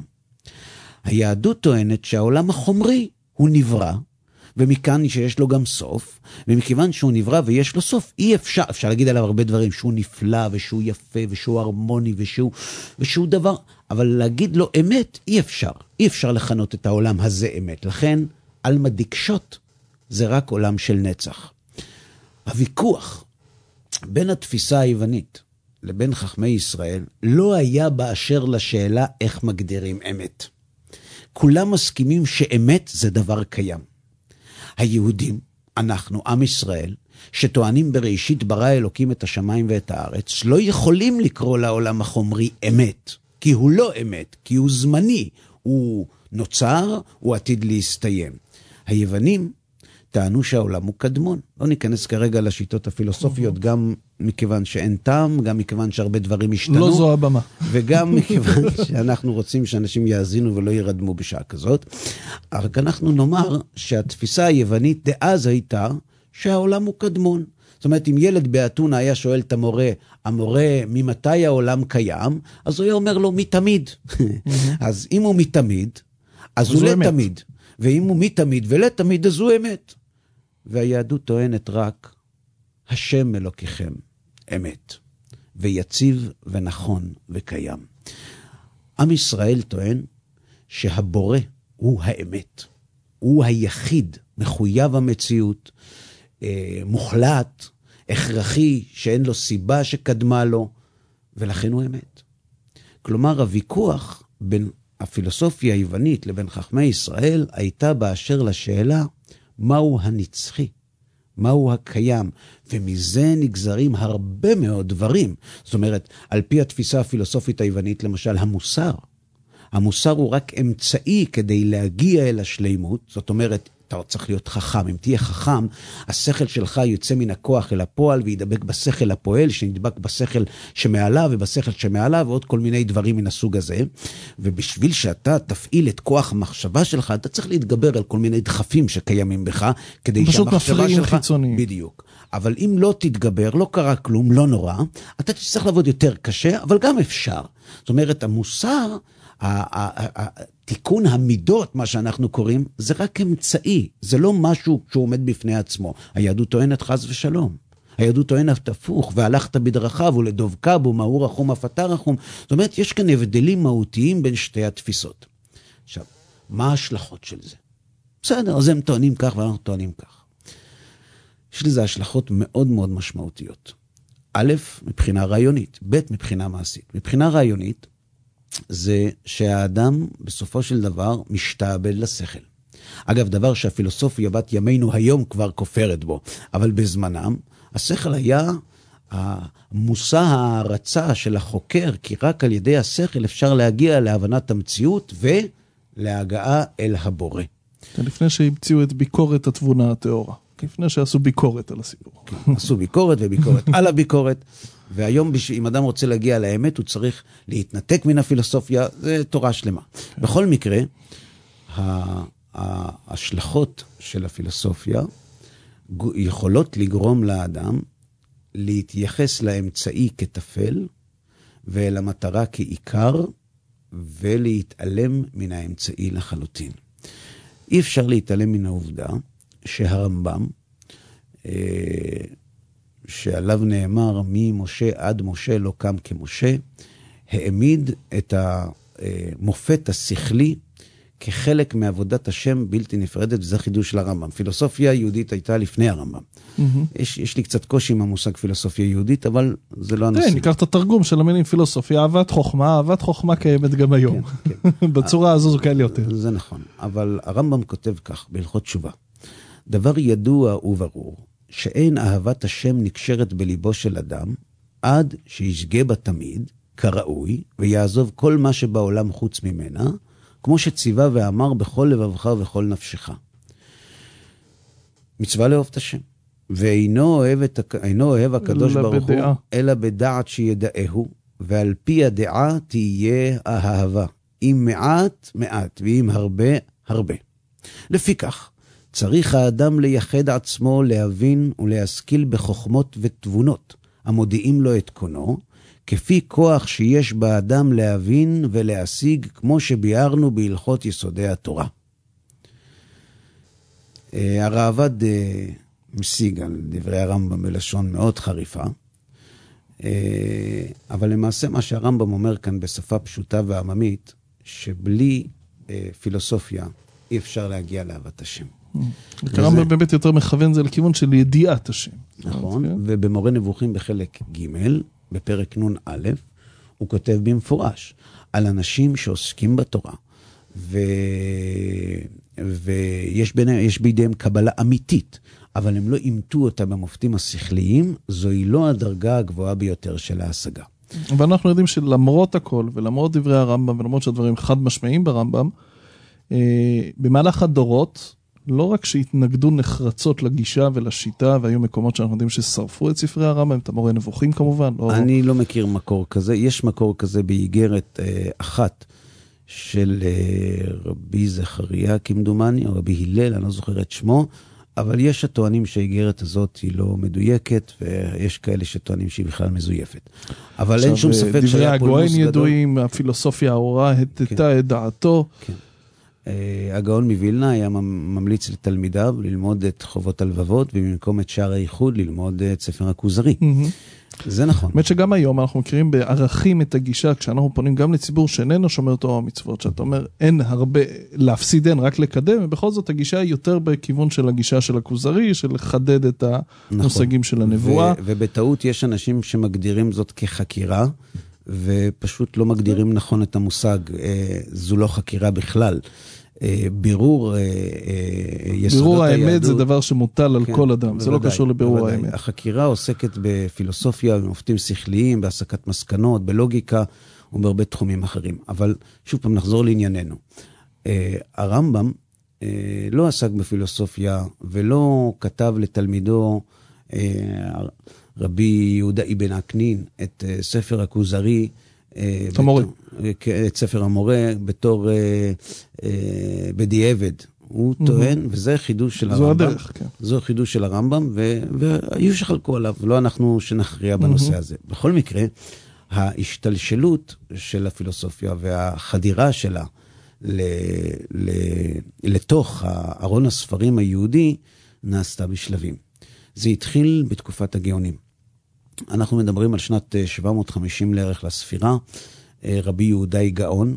היהדות טוענת שהעולם החומרי הוא נברא, ומכאן שיש לו גם סוף, ומכיוון שהוא נברא ויש לו סוף, אי אפשר, אפשר להגיד עליו הרבה דברים, שהוא נפלא ושהוא יפה ושהוא הרמוני ושהוא, ושהוא דבר, אבל להגיד לו אמת אי אפשר, אי אפשר לכנות את העולם הזה אמת, לכן עלמא דקשוט זה רק עולם של נצח. הוויכוח בין התפיסה היוונית לבין חכמי ישראל לא היה באשר לשאלה איך מגדירים אמת. כולם מסכימים שאמת זה דבר קיים. היהודים, אנחנו, עם ישראל, שטוענים בראשית ברא אלוקים את השמיים ואת הארץ, לא יכולים לקרוא לעולם החומרי אמת, כי הוא לא אמת, כי הוא זמני, הוא נוצר, הוא עתיד להסתיים. היוונים טענו שהעולם הוא קדמון. לא ניכנס כרגע לשיטות הפילוסופיות, גם מכיוון שאין טעם, גם מכיוון שהרבה דברים השתנו. לא זו הבמה. וגם מכיוון שאנחנו רוצים שאנשים יאזינו ולא ירדמו בשעה כזאת. רק אנחנו נאמר שהתפיסה היוונית דאז הייתה שהעולם הוא קדמון. זאת אומרת, אם ילד באתונה היה שואל את המורה, המורה, ממתי העולם קיים? אז הוא היה אומר לו, מתמיד. אז אם הוא מתמיד, אז הוא לתמיד. ואם הוא מתמיד ולתמיד, אז הוא אמת. והיהדות טוענת רק, השם אלוקיכם אמת, ויציב ונכון וקיים. עם ישראל טוען שהבורא הוא האמת. הוא היחיד, מחויב המציאות, מוחלט, הכרחי, שאין לו סיבה שקדמה לו, ולכן הוא אמת. כלומר, הוויכוח בין הפילוסופיה היוונית לבין חכמי ישראל הייתה באשר לשאלה מהו הנצחי, מהו הקיים, ומזה נגזרים הרבה מאוד דברים. זאת אומרת, על פי התפיסה הפילוסופית היוונית, למשל המוסר, המוסר הוא רק אמצעי כדי להגיע אל השלימות, זאת אומרת, אתה צריך להיות חכם. אם תהיה חכם, השכל שלך יוצא מן הכוח אל הפועל, וידבק בשכל הפועל, שנדבק בשכל שמעליו, ובשכל שמעליו, ועוד כל מיני דברים מן הסוג הזה. ובשביל שאתה תפעיל את כוח המחשבה שלך, אתה צריך להתגבר על כל מיני דחפים שקיימים בך, כדי שהמחשבה שלך... חיצוניים. בדיוק. אבל אם לא תתגבר, לא קרה כלום, לא נורא, אתה צריך לעבוד יותר קשה, אבל גם אפשר. זאת אומרת, המוסר, התיקון המידות, מה שאנחנו קוראים, זה רק אמצעי, זה לא משהו שהוא עומד בפני עצמו. היהדות טוענת חס ושלום. היהדות טוענת הפוך, והלכת בדרכיו ולדבקה בו, מהו רחום אף אתה רחום. זאת אומרת, יש כאן הבדלים מהותיים בין שתי התפיסות. עכשיו, מה ההשלכות של זה? בסדר, אז הם טוענים כך ואנחנו טוענים כך. יש לזה השלכות מאוד מאוד משמעותיות. א', מבחינה רעיונית, ב', מבחינה מעשית. מבחינה רעיונית, זה שהאדם בסופו של דבר משתעבד לשכל. אגב, דבר שהפילוסופיה בת ימינו היום כבר כופרת בו, אבל בזמנם, השכל היה המושא ההרצה של החוקר, כי רק על ידי השכל אפשר להגיע להבנת המציאות ולהגעה אל הבורא. לפני שהמציאו את ביקורת התבונה התיאורה. לפני שעשו ביקורת על הסיפור. עשו ביקורת וביקורת על הביקורת, והיום אם אדם רוצה להגיע לאמת, הוא צריך להתנתק מן הפילוסופיה, זה תורה שלמה. בכל מקרה, ההשלכות של הפילוסופיה יכולות לגרום לאדם להתייחס לאמצעי כתפל, ולמטרה כעיקר, ולהתעלם מן האמצעי לחלוטין. אי אפשר להתעלם מן העובדה, שהרמב"ם, שעליו נאמר ממשה עד משה לא קם כמשה, העמיד את המופת השכלי כחלק מעבודת השם בלתי נפרדת, וזה חידוש של הרמב"ם. פילוסופיה יהודית הייתה לפני הרמב"ם. Mm-hmm. יש, יש לי קצת קושי עם המושג פילוסופיה יהודית, אבל זה לא הנושא. כן, ניקח את התרגום של המילים פילוסופיה, אהבת חוכמה, אהבת חוכמה קיימת גם היום. כן, כן. בצורה הזו זה קל יותר. זה נכון, אבל הרמב"ם כותב כך, בהלכות תשובה. דבר ידוע וברור, שאין אהבת השם נקשרת בליבו של אדם, עד שישגה בה תמיד, כראוי, ויעזוב כל מה שבעולם חוץ ממנה, כמו שציווה ואמר בכל לבבך ובכל נפשך. מצווה לאהוב את השם. ואינו אוהב, את, אינו אוהב הקדוש ברוך הוא, אלא בדעת שידעהו, ועל פי הדעה תהיה האהבה. אם מעט, מעט, ואם הרבה, הרבה. לפיכך, צריך האדם לייחד עצמו להבין ולהשכיל בחוכמות ותבונות, המודיעים לו את קונו, כפי כוח שיש באדם להבין ולהשיג, כמו שביארנו בהלכות יסודי התורה. הרעב"ד משיג על דברי הרמב"ם בלשון מאוד חריפה, אבל למעשה מה שהרמב"ם אומר כאן בשפה פשוטה ועממית, שבלי פילוסופיה אי אפשר להגיע לאהבת השם. הרמב"ם באמת יותר מכוון זה לכיוון של ידיעת השם. נכון, ובמורה נבוכים בחלק ג' בפרק נון א', הוא כותב במפורש על אנשים שעוסקים בתורה, ו... ויש ביניהם, יש בידיהם קבלה אמיתית, אבל הם לא אימתו אותה במופתים השכליים, זוהי לא הדרגה הגבוהה ביותר של ההשגה. ואנחנו יודעים שלמרות הכל, ולמרות דברי הרמב"ם, ולמרות שהדברים חד משמעיים ברמב"ם, במהלך הדורות, לא רק שהתנגדו נחרצות לגישה ולשיטה, והיו מקומות שאנחנו יודעים ששרפו את ספרי הרמב"ם, את המורה נבוכים כמובן. לא... אני לא מכיר מקור כזה, יש מקור כזה באיגרת אה, אחת של אה, רבי זכריה כמדומני, או רבי הלל, אני לא זוכר את שמו, אבל יש הטוענים שהאיגרת הזאת היא לא מדויקת, ויש כאלה שטוענים שהיא בכלל מזויפת. אבל עכשיו, אין שום ספק שהיה פולמוס גדול. דברי הגאון ידועים, הפילוסופיה ההורה התתה כן. את דעתו. כן. הגאון מווילנה היה ממליץ לתלמידיו ללמוד את חובות הלבבות, ובמקום את שער הייחוד ללמוד את ספר הכוזרי. זה נכון. באמת שגם היום אנחנו מכירים בערכים את הגישה, כשאנחנו פונים גם לציבור שאיננו שומר תורה ומצוות, שאתה אומר אין הרבה להפסיד, אין רק לקדם, ובכל זאת הגישה היא יותר בכיוון של הגישה של הכוזרי, של לחדד את המושגים של הנבואה. ובטעות יש אנשים שמגדירים זאת כחקירה, ופשוט לא מגדירים נכון את המושג, זו לא חקירה בכלל. בירור יסודות בירור האמת זה דבר שמוטל על כל אדם, זה לא קשור לבירור האמת. החקירה עוסקת בפילוסופיה, במופתים שכליים, בהסקת מסקנות, בלוגיקה ובהרבה תחומים אחרים. אבל שוב פעם נחזור לענייננו. הרמב"ם לא עסק בפילוסופיה ולא כתב לתלמידו רבי יהודה אבן עקנין את ספר הכוזרי, את המורה. את ספר המורה בתור בדיעבד. הוא טוען, וזה חידוש של הרמב"ם. זו הדרך, כן. זו חידוש של הרמב"ם, והיו שחלקו עליו, לא אנחנו שנכריע בנושא הזה. בכל מקרה, ההשתלשלות של הפילוסופיה והחדירה שלה לתוך ארון הספרים היהודי נעשתה בשלבים. זה התחיל בתקופת הגאונים. אנחנו מדברים על שנת שבע מאות וחמישים לערך לספירה, רבי יהודה גאון,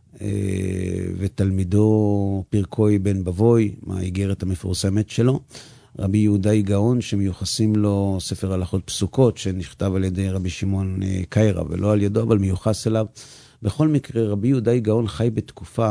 ותלמידו פרקוי בן בבוי, מהאיגרת המפורסמת שלו, רבי יהודה גאון שמיוחסים לו ספר הלכות פסוקות, שנכתב על ידי רבי שמעון קיירה, ולא על ידו, אבל מיוחס אליו. בכל מקרה, רבי יהודה גאון חי בתקופה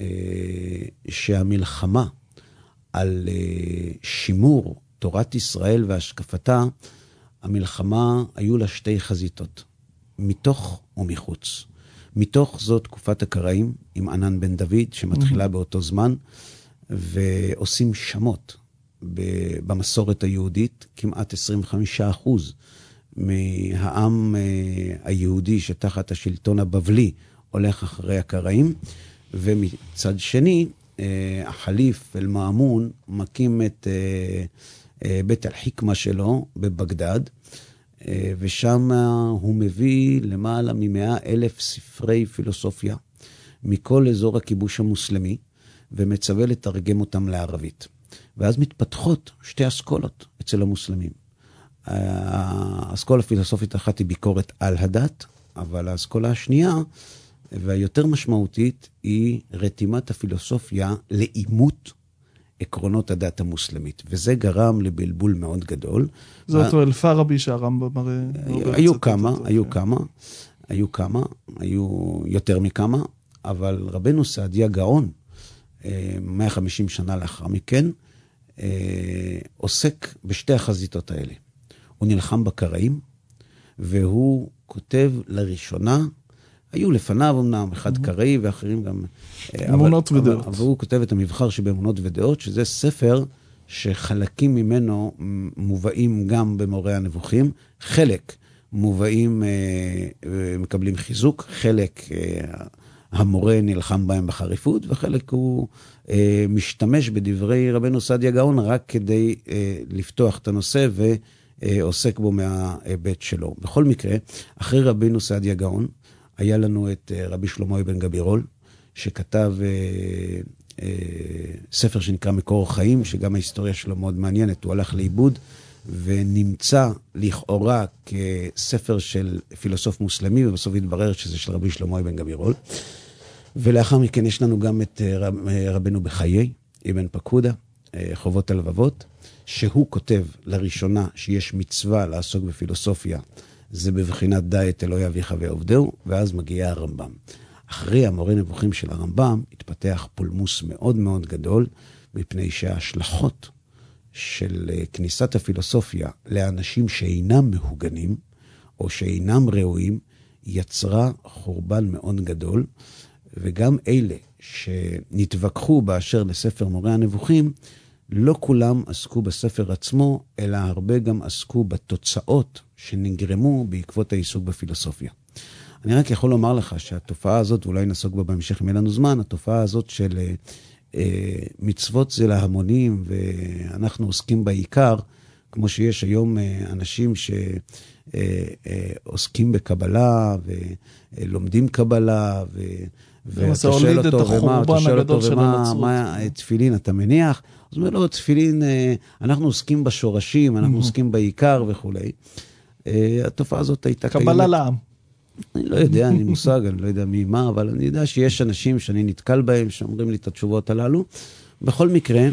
שהמלחמה על שימור תורת ישראל והשקפתה, המלחמה היו לה שתי חזיתות, מתוך ומחוץ. מתוך זאת תקופת הקראים עם ענן בן דוד, שמתחילה mm-hmm. באותו זמן, ועושים שמות במסורת היהודית, כמעט עשרים וחמישה אחוז מהעם היהודי שתחת השלטון הבבלי הולך אחרי הקראים, ומצד שני, החליף אל-מאמון מקים את בית אל-חכמה שלו בבגדד, ושם הוא מביא למעלה ממאה אלף ספרי פילוסופיה מכל אזור הכיבוש המוסלמי, ומצווה לתרגם אותם לערבית. ואז מתפתחות שתי אסכולות אצל המוסלמים. האסכולה הפילוסופית אחת היא ביקורת על הדת, אבל האסכולה השנייה והיותר משמעותית היא רתימת הפילוסופיה לאימות עקרונות הדת המוסלמית, וזה גרם לבלבול מאוד גדול. זאת אל-פארבי שהרמב"ם מראה... היו כמה, היו כמה, היו כמה, היו יותר מכמה, אבל רבנו סעדיה גאון, מאה וחמישים שנה לאחר מכן, עוסק בשתי החזיתות האלה. הוא נלחם בקראים, והוא כותב לראשונה, היו לפניו אמנם אחד קראי ואחרים גם... אמונות אבל, ודעות. אבל, והוא כותב את המבחר שבאמונות ודעות, שזה ספר שחלקים ממנו מובאים גם במורה הנבוכים, חלק מובאים, מקבלים חיזוק, חלק המורה נלחם בהם בחריפות, וחלק הוא משתמש בדברי רבנו סעדיה גאון רק כדי לפתוח את הנושא ועוסק בו מהבית שלו. בכל מקרה, אחרי רבנו סעדיה גאון, היה לנו את רבי שלמה אבן גבירול, שכתב אה, אה, ספר שנקרא מקור החיים, שגם ההיסטוריה שלו מאוד מעניינת, הוא הלך לאיבוד, ונמצא לכאורה כספר של פילוסוף מוסלמי, ובסוף התברר שזה של רבי שלמה אבן גבירול. ולאחר מכן יש לנו גם את רב, רבנו בחיי, אבן פקודה, חובות הלבבות, שהוא כותב לראשונה שיש מצווה לעסוק בפילוסופיה, זה בבחינת דע את אלוהי אביך ועובדהו, ואז מגיע הרמב"ם. אחרי המורה נבוכים של הרמב"ם, התפתח פולמוס מאוד מאוד גדול, מפני שההשלכות של כניסת הפילוסופיה לאנשים שאינם מהוגנים, או שאינם ראויים, יצרה חורבן מאוד גדול, וגם אלה שנתווכחו באשר לספר מורה הנבוכים, לא כולם עסקו בספר עצמו, אלא הרבה גם עסקו בתוצאות שנגרמו בעקבות העיסוק בפילוסופיה. אני רק יכול לומר לך שהתופעה הזאת, ואולי נסוג בה בהמשך אם אין לנו זמן, התופעה הזאת של אה, מצוות זה להמונים, ואנחנו עוסקים בעיקר, כמו שיש היום אה, אנשים שעוסקים אה, אה, בקבלה, ולומדים קבלה, ו... ואתה שואל אותו, ומה, אתה שואל אותו, ומה, מה תפילין אתה מניח? אז הוא אומר לו, תפילין, אנחנו עוסקים בשורשים, אנחנו עוסקים בעיקר וכו'. התופעה הזאת הייתה קיימת. קבלה לעם. אני לא יודע, אני מושג, אני לא יודע מי מה, אבל אני יודע שיש אנשים שאני נתקל בהם, שאומרים לי את התשובות הללו. בכל מקרה,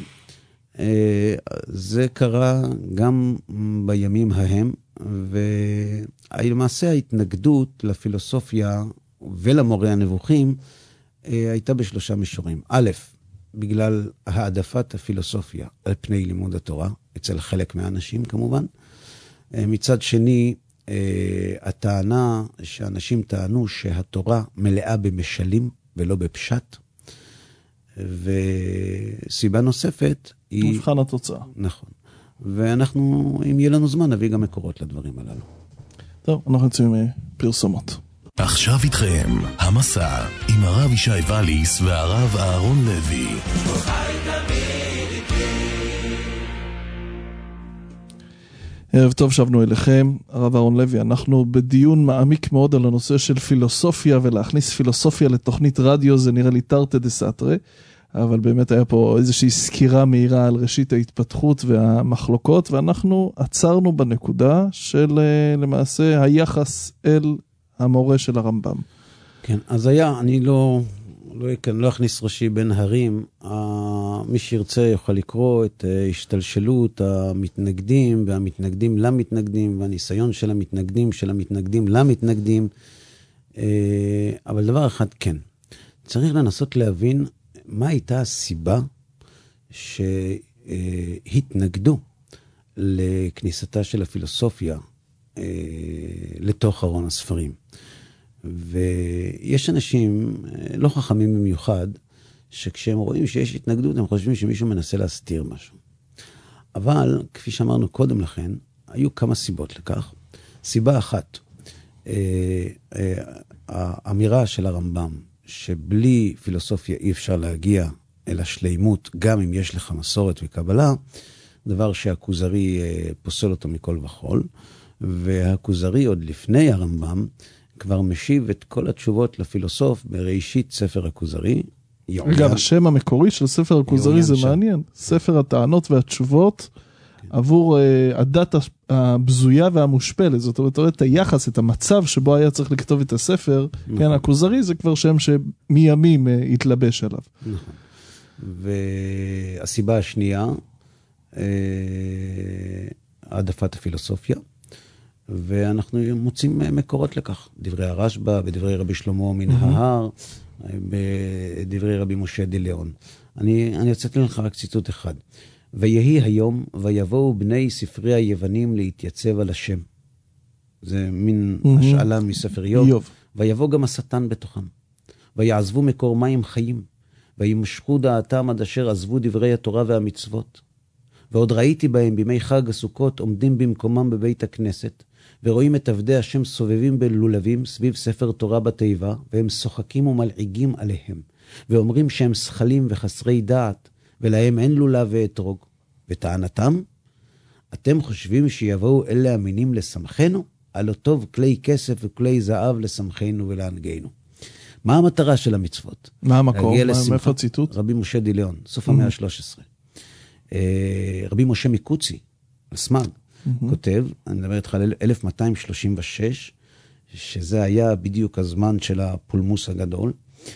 זה קרה גם בימים ההם, ולמעשה ההתנגדות לפילוסופיה ולמורה הנבוכים, הייתה בשלושה מישורים. א', בגלל העדפת הפילוסופיה על פני לימוד התורה, אצל חלק מהאנשים כמובן. מצד שני, הטענה שאנשים טענו שהתורה מלאה במשלים ולא בפשט, סיבה נוספת היא... מבחן התוצאה. נכון. ואנחנו, אם יהיה לנו זמן, נביא גם מקורות לדברים הללו. טוב, אנחנו יוצאים פרסומות. עכשיו איתכם, המסע, עם הרב ישי וליס והרב אהרון לוי. ערב טוב, שבנו אליכם, הרב אהרון לוי. אנחנו בדיון מעמיק מאוד על הנושא של פילוסופיה, ולהכניס פילוסופיה לתוכנית רדיו, זה נראה לי תרתי דסתרי, אבל באמת היה פה איזושהי סקירה מהירה על ראשית ההתפתחות והמחלוקות, ואנחנו עצרנו בנקודה של למעשה היחס אל המורה של הרמב"ם. כן, אז היה, אני לא, לא, לא אכניס ראשי בין הרים, מי שירצה יוכל לקרוא את השתלשלות המתנגדים, והמתנגדים למתנגדים, והניסיון של המתנגדים של המתנגדים למתנגדים, אבל דבר אחד כן, צריך לנסות להבין מה הייתה הסיבה שהתנגדו לכניסתה של הפילוסופיה לתוך ארון הספרים. ויש אנשים לא חכמים במיוחד, שכשהם רואים שיש התנגדות, הם חושבים שמישהו מנסה להסתיר משהו. אבל, כפי שאמרנו קודם לכן, היו כמה סיבות לכך. סיבה אחת, האמירה של הרמב"ם, שבלי פילוסופיה אי אפשר להגיע אל השלימות, גם אם יש לך מסורת וקבלה, דבר שהכוזרי פוסל אותו מכל וכל, והכוזרי עוד לפני הרמב"ם, כבר משיב את כל התשובות לפילוסוף בראשית ספר הכוזרי. אגב, השם המקורי של ספר הכוזרי זה מעניין. ספר הטענות והתשובות עבור הדת הבזויה והמושפלת. זאת אומרת, את היחס, את המצב שבו היה צריך לכתוב את הספר, כן, הכוזרי זה כבר שם שמימים התלבש עליו. נכון. והסיבה השנייה, העדפת הפילוסופיה. ואנחנו מוצאים מקורות לכך, דברי הרשב"א, בדברי רבי שלמה מן ההר, בדברי רבי משה דליאון. אני, אני יצאתי לך רק ציטוט אחד. ויהי היום, ויבואו בני ספרי היוונים להתייצב על השם. זה מין השאלה מספר איוב. איוב. ויבוא גם השטן בתוכם. ויעזבו מקור מים חיים. וימשכו דעתם עד אשר עזבו דברי התורה והמצוות. ועוד ראיתי בהם בימי חג הסוכות עומדים במקומם בבית הכנסת, ורואים את עבדי השם סובבים בלולבים סביב ספר תורה בתיבה, והם שוחקים ומלעיגים עליהם, ואומרים שהם שכלים וחסרי דעת, ולהם אין לולב ואתרוג. וטענתם, אתם חושבים שיבואו אלה המינים לשמחנו? על טוב כלי כסף וכלי זהב לשמחנו ולהנגנו. מה המטרה של המצוות? מה המקור? מאיפה הציטוט? רבי משה דליאון, סוף המאה ה-שלוש עשרה. רבי משה מקוצי, הסמ"ג, כותב, אני מדבר איתך על אלף מאתיים שלושים ושש, שזה היה בדיוק הזמן של הפולמוס הגדול.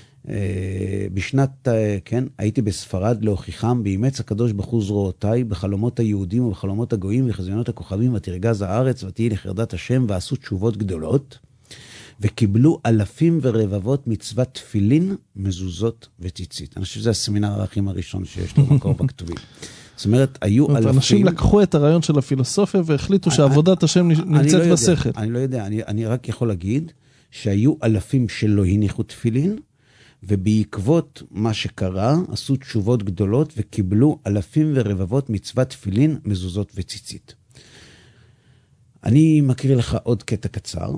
בשנת, כן, הייתי בספרד להוכיחם, באימץ הקדוש ברוך הוא זרועותיי, בחלומות היהודים ובחלומות הגויים וחזיונות הכוכבים, ותרגז הארץ ותהי לחרדת השם, ועשו תשובות גדולות, וקיבלו אלפים ורבבות מצוות תפילין, מזוזות וציצית. אני חושב שזה הסמינר האחים הראשון שיש לו מקור בכתובים. זאת אומרת, היו אלפים... אנשים לקחו את הרעיון של הפילוסופיה והחליטו שעבודת השם נמצאת בשכל. אני לא יודע, אני רק יכול להגיד שהיו אלפים שלא הניחו תפילין, ובעקבות מה שקרה, עשו תשובות גדולות וקיבלו אלפים ורבבות מצוות תפילין, מזוזות וציצית. אני מקריא לך עוד קטע קצר,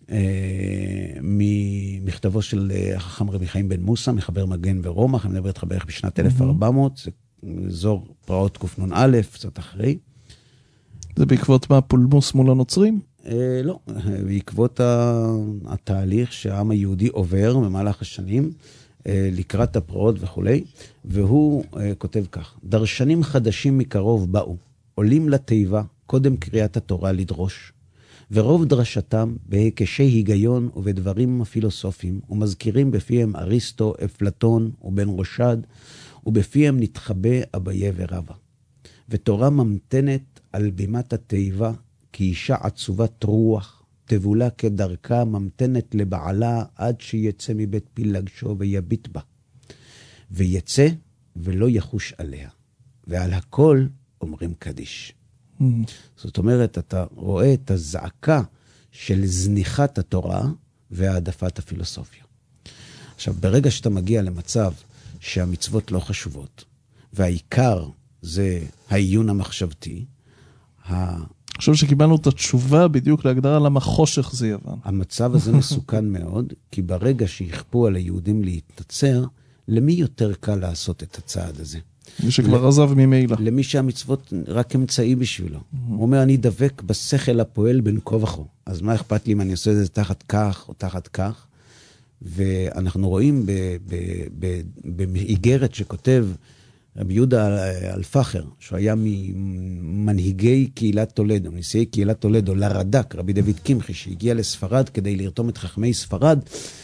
ממכתבו של החכם רבי חיים בן מוסא, מחבר מגן ורומח, אני מדבר איתך בערך בשנת אלף וארבע מאות, זה אזור פרעות קנ"א, קצת אחרי. זה בעקבות מה, פולמוס מול הנוצרים? לא, בעקבות התהליך שהעם היהודי עובר במהלך השנים, לקראת הפרעות וכו', והוא כותב כך, דרשנים חדשים מקרוב באו, עולים לתיבה, קודם קריאת התורה לדרוש, ורוב דרשתם בהיקשי היגיון ובדברים פילוסופיים, ומזכירים בפיהם אריסטו, אפלטון ובן רושד, ובפיהם נתחבא אביה ורבא. ותורה ממתנת על בימת התיבה, כי אישה עצובת רוח, תבולה כדרכה, ממתנת לבעלה עד שיצא מבית פילגשו ויביט בה. ויצא ולא יחוש עליה. ועל הכל אומרים קדיש. Mm-hmm. זאת אומרת, אתה רואה את הזעקה של זניחת התורה והעדפת הפילוסופיה. עכשיו, ברגע שאתה מגיע למצב שהמצוות לא חשובות, והעיקר זה העיון המחשבתי. אני חושב שקיבלנו את התשובה בדיוק להגדרה למה חושך זה יוון. המצב הזה מסוכן מאוד, כי ברגע שיכפו על היהודים להתנצר, למי יותר קל לעשות את הצעד הזה? מי שכבר עזב ממילא. למי שהמצוות רק אמצעי בשבילו. הוא אומר, אני דבק בשכל הפועל בין כה וכה. אז מה אכפת לי אם אני עושה את זה תחת כך או תחת כך? ואנחנו רואים באיגרת שכותב רבי יהודה אלפחר, שהוא היה ממנהיגי קהילת טולדו, נשיאי קהילת טולדו, לרד"ק, רבי דוד קמחי, שהגיע לספרד כדי לרתום את חכמי ספרד,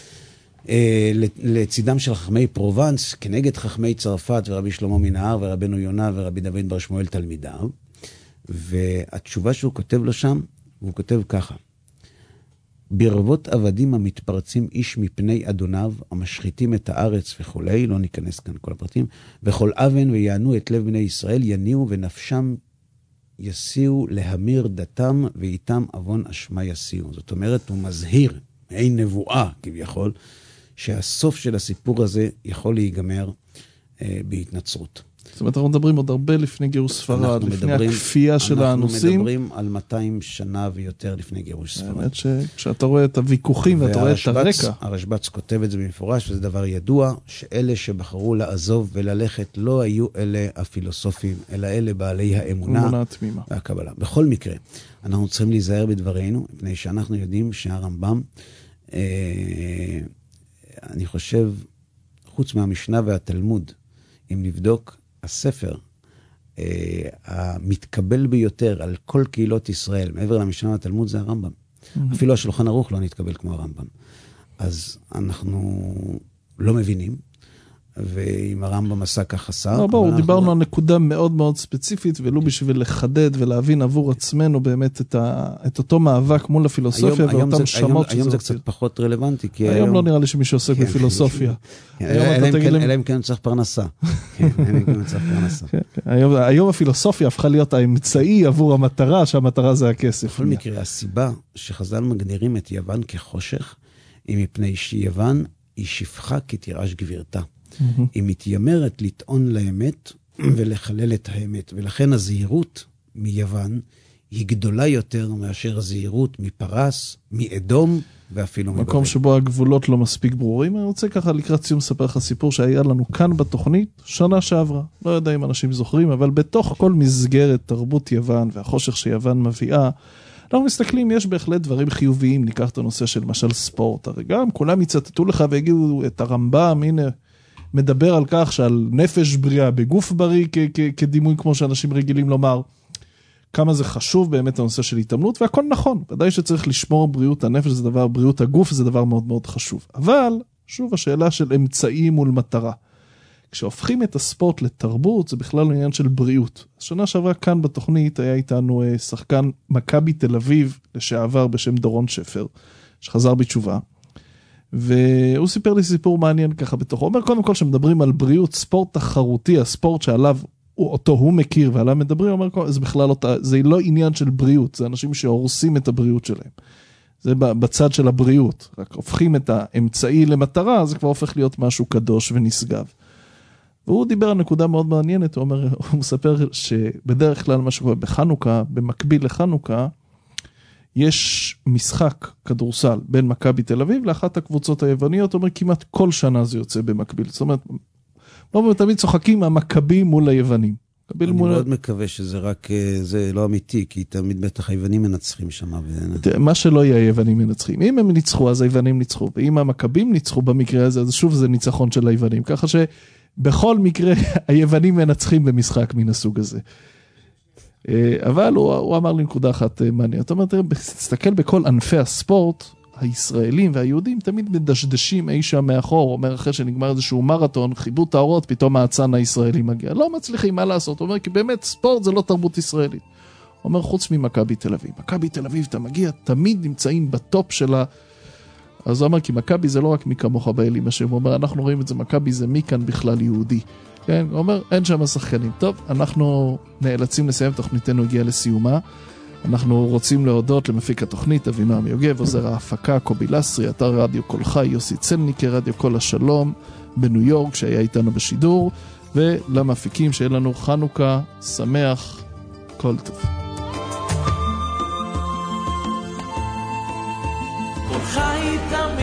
לצידם של חכמי פרובנס, כנגד חכמי צרפת ורבי שלמה מנהר ורבנו יונה ורבי דוד בר שמואל תלמידיו. והתשובה שהוא כותב לו שם, הוא כותב ככה: ברבות עבדים המתפרצים איש מפני אדוניו, המשחיתים את הארץ וכולי, לא ניכנס כאן כל הפרטים, וכל אבן ויענו את לב בני ישראל, יניעו ונפשם יסיעו להמיר דתם, ואיתם אבון אשמה יסיעו. זאת אומרת, הוא מזהיר, מעין נבואה כביכול, שהסוף של הסיפור הזה יכול להיגמר אה, בהתנצרות. זאת אומרת, אנחנו מדברים עוד הרבה לפני גירוש ספרד, לפני הכפייה של האנוסים. אנחנו מדברים על מאתיים שנה ויותר לפני גירוש ספרד. באמת שכשאתה רואה את הוויכוחים ואתה רואה את הרקע. הרשב"ץ כותב את זה במפורש, וזה דבר ידוע, שאלה שבחרו לעזוב וללכת לא היו אלה הפילוסופים, אלא אלה בעלי האמונה והקבלה. בכל מקרה, אנחנו צריכים להיזהר בדברינו, מפני שאנחנו יודעים שהרמב"ם, אה, אני חושב, חוץ מהמשנה והתלמוד, אם נבדוק, הספר אה, המתקבל ביותר על כל קהילות ישראל, מעבר למשנה והתלמוד, זה הרמב"ם. Mm-hmm. אפילו השולחן ערוך לא נתקבל כמו הרמב"ם. אז אנחנו לא מבינים, ואם הרמב"ם עשה כך עשה... לא, בואו, דיברנו אנחנו... על נקודה מאוד מאוד ספציפית, ולא בשביל לחדד ולהבין עבור עצמנו באמת את, ה... את אותו מאבק מול הפילוסופיה היום, ואותם היום שמות שזה... היום זה קצת פחות רלוונטי, כי היום... היום לא נראה לי שמישהו עוסק כן, בפילוסופיה. אלא אם כן צריך פרנסה. היום הפילוסופיה הפכה להיות האמצעי עבור המטרה, שהמטרה זה הכסף. בכל מקרה, הסיבה שחז"ל מגדירים את יוון כחושך, היא מפני שיוון היא שפחה כתירש גבירתה. היא מתיימרת לטעון לאמת ולחלל את האמת, ולכן הזהירות מיוון היא גדולה יותר מאשר הזהירות מפרס, מאדום ואפילו מבבל. מקום שבו הגבולות לא מספיק ברורים. אני רוצה ככה לקראת סיום לספר לך סיפור שהיה לנו כאן בתוכנית שנה שעברה. לא יודע אם אנשים זוכרים, אבל בתוך כל מסגרת תרבות יוון והחושך שיוון מביאה, אנחנו מסתכלים, יש בהחלט דברים חיוביים. ניקח את הנושא של משל ספורט. הרי גם כולם יצטטו לך והגיעו את הרמב"ם, הנה מדבר על כך שעל נפש בריאה בגוף בריא כ- כ- כדימוי כמו שאנשים רגילים לומר, כמה זה חשוב באמת הנושא של התאמנות, והכל נכון, ודאי שצריך לשמור בריאות הנפש, זה דבר, בריאות הגוף זה דבר מאוד מאוד חשוב. אבל, שוב השאלה של אמצעים מול מטרה. כשהופכים את הספורט לתרבות, זה בכלל עניין של בריאות. השנה שעברה כאן בתוכנית היה איתנו שחקן מכבי תל אביב לשעבר בשם דורון שפר, שחזר בתשובה. והוא סיפר לי סיפור מעניין ככה בתוכו. הוא אומר קודם כל שמדברים על בריאות, ספורט תחרותי, הספורט שעליו אותו הוא מכיר ועליו מדברים, הוא אומר זה בכלל לא, זה לא עניין של בריאות, זה אנשים שהורסים את הבריאות שלהם. זה בצד של הבריאות, רק הופכים את האמצעי למטרה, זה כבר הופך להיות משהו קדוש ונשגב. והוא דיבר על נקודה מאוד מעניינת, הוא אומר, הוא מספר שבדרך כלל מה שקורה בחנוכה, במקביל לחנוכה, יש משחק כדורסל בין מכבי תל אביב לאחת הקבוצות היווניות, הוא אומר כמעט כל שנה זה יוצא במקביל. זאת אומרת, לא תמיד צוחקים המכבים מול היוונים. אני מול... מאוד מקווה שזה רק, זה לא אמיתי, כי תמיד בטח היוונים מנצחים שם. ו... מה שלא יהיה היוונים מנצחים. אם הם ניצחו, אז היוונים ניצחו. ואם המכבים ניצחו במקרה הזה, אז שוב זה ניצחון של היוונים. ככה שבכל מקרה היוונים מנצחים במשחק מן הסוג הזה. אבל הוא, הוא אמר לי נקודה אחת מעניינת. זאת אומרת, תסתכל בכל ענפי הספורט, הישראלים והיהודים תמיד מדשדשים אי שם מאחור. הוא אומר, אחרי שנגמר איזשהו מרתון, חיבוט האורות, פתאום האצן הישראלי מגיע. לא מצליחים, מה לעשות? הוא אומר, כי באמת ספורט זה לא תרבות ישראלית. הוא אומר, חוץ ממכבי תל אביב. מכבי תל אביב, אתה מגיע, תמיד נמצאים בטופ של ה... אז הוא אומר, כי מכבי זה לא רק מי כמוך באלים השם. הוא אומר, אנחנו רואים את זה, מכבי זה מי כאן בכלל יהודי. כן, הוא אומר, אין שם השחקנים. טוב, אנחנו נאלצים לסיים, תוכניתנו הגיעה לסיומה. אנחנו רוצים להודות למפיק התוכנית, אבינועם יוגב, עוזר ההפקה, קובי לסרי, אתר רדיו קול חי, יוסי צלניקר, רדיו קול השלום, בניו יורק, שהיה איתנו בשידור, ולמפיקים שיהיה לנו חנוכה שמח, כל טוב. כל חי איתם